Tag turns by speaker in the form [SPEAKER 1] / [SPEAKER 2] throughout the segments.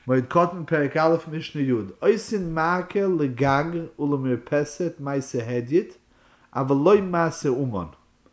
[SPEAKER 1] Moed Cotton Perik Aleph Mishnah Yud. Oisin Makel Legag Ulamirpeset Maise Hedyet Avaloi Mase Uman.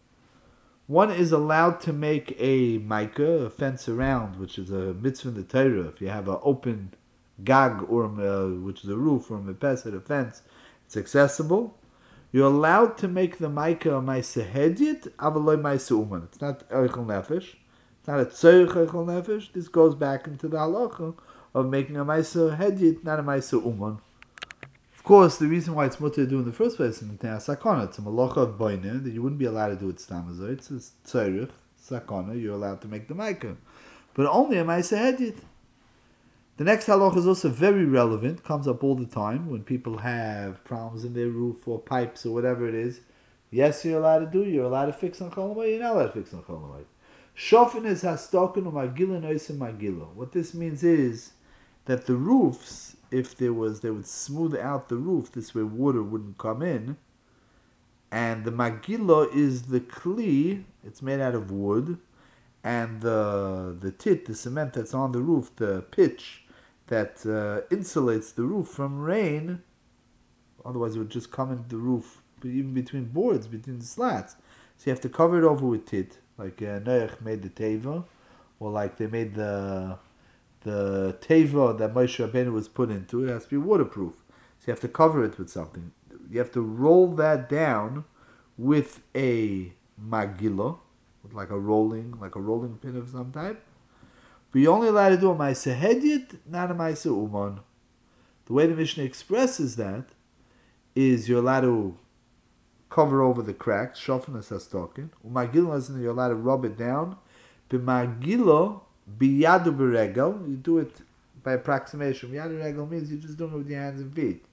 [SPEAKER 1] One is allowed to make a Micah, a fence around, which is a mitzvah in the Torah. If you have an open gag, or which is a roof, or a mepeset, a fence, it's accessible. You're allowed to make the Micah a Maise Hedyet Avaloi Maise Uman. It's not Eichel Nefesh. It's not a Tzorich Eichel Nefesh. This goes back into the halacha of making a Maisa Hedyet, not a Maisa Uman. Of course, the reason why it's mutter to do in the first place is in Sakana. It's a malacha of boine that you wouldn't be allowed to do it stamazoi. It's a tzorich, sakana, you're allowed to make the maika. But only a Maisa Hedyet. The next halacha is also very relevant, comes up all the time when people have problems in their roof or pipes or whatever it is. Yes, you're allowed to do, you're allowed to fix on Cholamoid, you're not allowed to fix on Cholamoid. Shofin is hastoken or magila noisim magila. What this means is that the roofs, if there was, they would smooth out the roof, this way water wouldn't come in. And the magila is the kli, it's made out of wood, and the tit, the cement that's on the roof, the pitch that insulates the roof from rain, otherwise it would just come into the roof, even between boards, between the slats. So you have to cover it over with tit, like Noach made the teva, or like they made the teva that Moshe Rabbeinu was put into. It has to be waterproof. So you have to cover it with something. You have to roll that down with a magila, with like a rolling pin of some type. But you're only allowed to do a Maisa Hedyet, not a Maisa Uman. The way the Mishnah expresses that is you're allowed to cover over the cracks, shofin as hastokin. Umagila is you're allowed to rub it down. B'magila biyadu b'regel, you do it by approximation. Biyadu b'regel means you're just doing it with your hands and feet.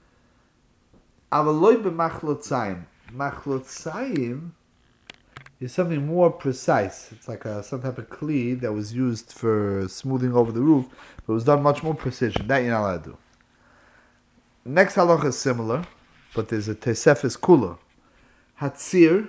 [SPEAKER 1] Avaloi b'machlotzayim. Machlotzayim is something more precise. It's like some type of kli that was used for smoothing over the roof, but it was done much more precision. That you're not allowed to do. Next halacha is similar, but there's a tesefes kula. Hatzir.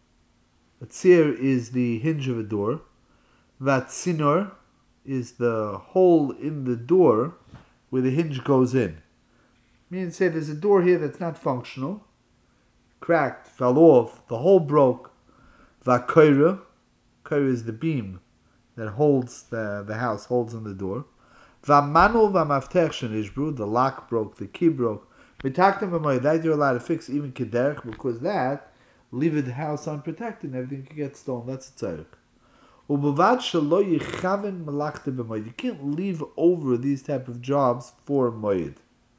[SPEAKER 1] Hatzir is the hinge of a door. Vatzinor is the hole in the door where the hinge goes in. Meaning, say there's a door here that's not functional, cracked, fell off, the hole broke. Vakoira. Koira is the beam that holds the house, holds on the door. Vamanu vamaftech shenishbru, the lock broke, the key broke. Mitaktim b'moed, that you're allowed to fix even kederch, because that, leave the house unprotected and everything can get stolen. That's a tzarech. U'bavad shelo yichaven malachta b'moed. You can't leave over these type of jobs for moed.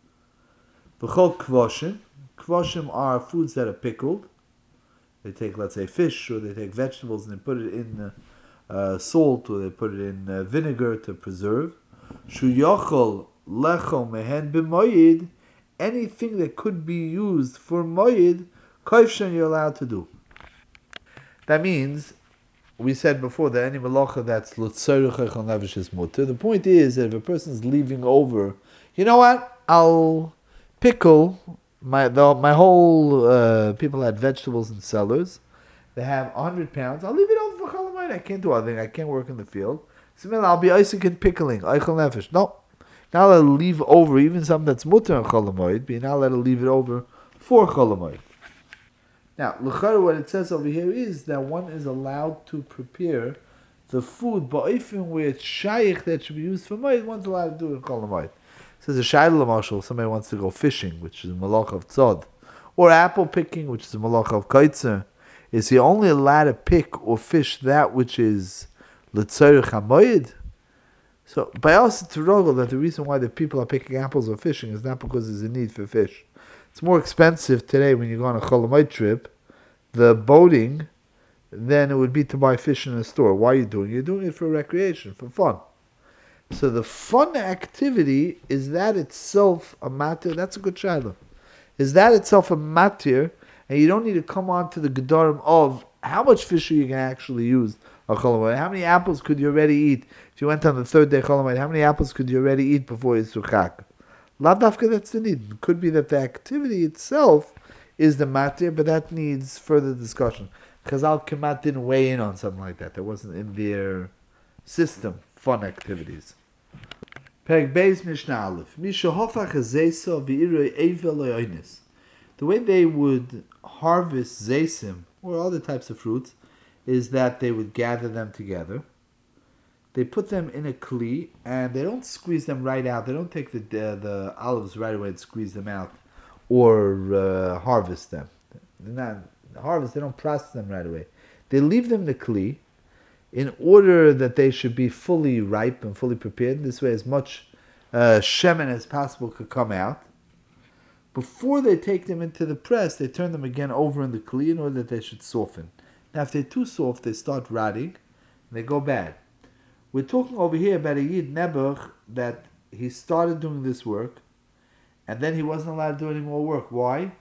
[SPEAKER 1] V'chol kvoshim. Kvoshim are foods that are pickled. They take, let's say, fish, or they take vegetables and they put it in salt, or they put it in vinegar to preserve. Shu yochol lecho mehen b'moed. Anything that could be used for moed, koifshen you're allowed to do. That means, we said before that any malacha that's l'tzorich echel nefesh is mutter. The point is that if a person's leaving over, you know what? I'll pickle my whole people had vegetables in cellars. They have 100 pounds. I'll leave it over for chalamayit. I can't do anything. I can't work in the field. So I'll be isaac and pickling echel nefesh. No. Not allowed to leave over even something that's mutter on cholamoid, but you're not allowed to leave it over for cholamoid. Now, l'chara, what it says over here is that one is allowed to prepare the food, but even where it's shaykh that should be used for moed, one's allowed to do it in cholamoid. It says a shayla l'mashal, somebody wants to go fishing, which is a malach of tzod, or apple picking, which is a malach of kaitzer. Is he only allowed to pick or fish that which is l'tzorich hamoed? So, by us, it's a rogel that the reason why the people are picking apples or fishing is not because there's a need for fish. It's more expensive today when you go on a cholamayit trip, the boating, than it would be to buy fish in a store. Why are you doing it? You're doing it for recreation, for fun. So the fun activity, is that itself a matir? That's a good shayla. Is that itself a matir? And you don't need to come on to the gedarim of how much fish are you going to actually use on cholamayit. How many apples could you already eat? If you went on the third day cholamayit, how many apples could you already eat before Yisruchak? Lavdafka, that's the need. It could be that the activity itself is the matir, but that needs further discussion. Chazal Kemat didn't weigh in on something like that. That wasn't in their system, fun activities. Perek Beis Mishnah Aleph. Misha hofach hazeisa v'iroi evel loyonis. The way they would harvest zaysim or other types of fruits is that they would gather them together. They put them in a kli and they don't squeeze them right out. They don't take the olives right away and squeeze them out or harvest them. They're not harvest. They don't process them right away. They leave them in the kli in order that they should be fully ripe and fully prepared. This way, as much shemen as possible could come out. Before they take them into the press, they turn them again over in the kli in order that they should soften. Now, if they're too soft, they start rotting and they go bad. We're talking over here about a Yid Nebuch that he started doing this work and then he wasn't allowed to do any more work. Why?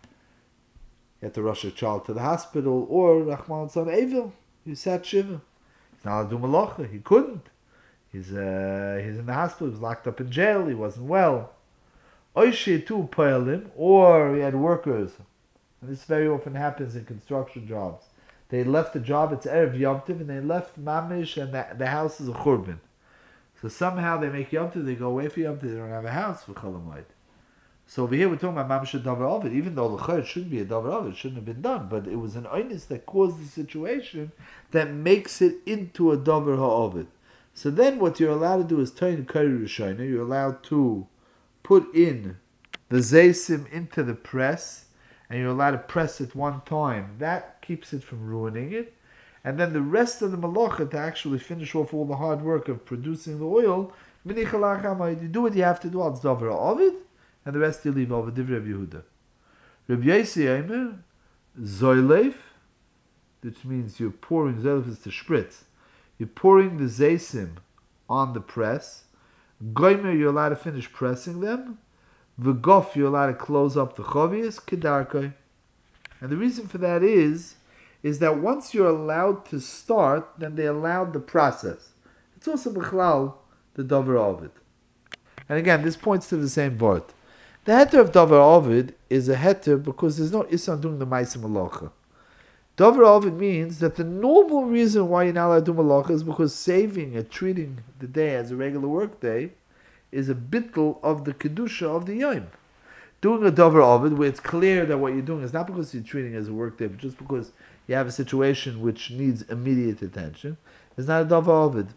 [SPEAKER 1] He had to rush a child to the hospital or Rahman Son Evil. He sat Shiva. He's not allowed to do malacha. He couldn't. He's in the hospital. He was locked up in jail. He wasn't well. Oishe tu poelim, or he had workers. And this very often happens in construction jobs. They left the job, it's Erev Yom Tov, and they left Mamish, and the house is a Churban. So somehow they make Yom Tov, they go away for Yom Tov, they don't have a house for Chol Hamoed. So over here we're talking about Mamish Davar Ovid, even though the Chayr shouldn't be a Davar Ovid, it shouldn't have been done, but it was an Oinus that caused the situation that makes it into a Davar HaOvid. So then what you're allowed to do is turn Kari Rishayna, you're allowed to put in the Zaysim into the press, and you're allowed to press it one time. That keeps it from ruining it. And then the rest of the malacha, to actually finish off all the hard work of producing the oil, you do what you have to do, al Davar Ovid, and the rest you leave over Divrei Rabbi Yehuda. Rabbi Yossi Eimer, Zoyleif, which means you're pouring, Zoyleif is to spritz. You're pouring the Zaysim on the press. Goymer, you're allowed to finish pressing them. V'gof, you're allowed to close up the chovias, kedarkoi. And the reason for that is that once you're allowed to start, then they allowed the process. It's also b'chlal, the Davar Ovid. And again, this points to the same word. The heter of Davar Ovid is a heter because there's no isan doing the ma'asim malacha. Davar Ovid means that the normal reason why you're not allowed to do malacha is because saving and treating the day as a regular work day is a bittul of the kedusha of the yom. Doing a Davar Ovid, where it's clear that what you're doing is not because you're treating it as a work day, but just because you have a situation which needs immediate attention, is not a Davar Ovid.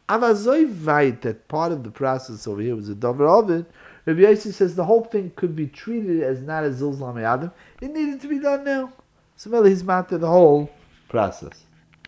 [SPEAKER 1] Avazoi that part of the process over here was a Davar Ovid. Rabbi Yossi says the whole thing could be treated as not a Zilzal Adam. It needed to be done now. So he's matter the whole process.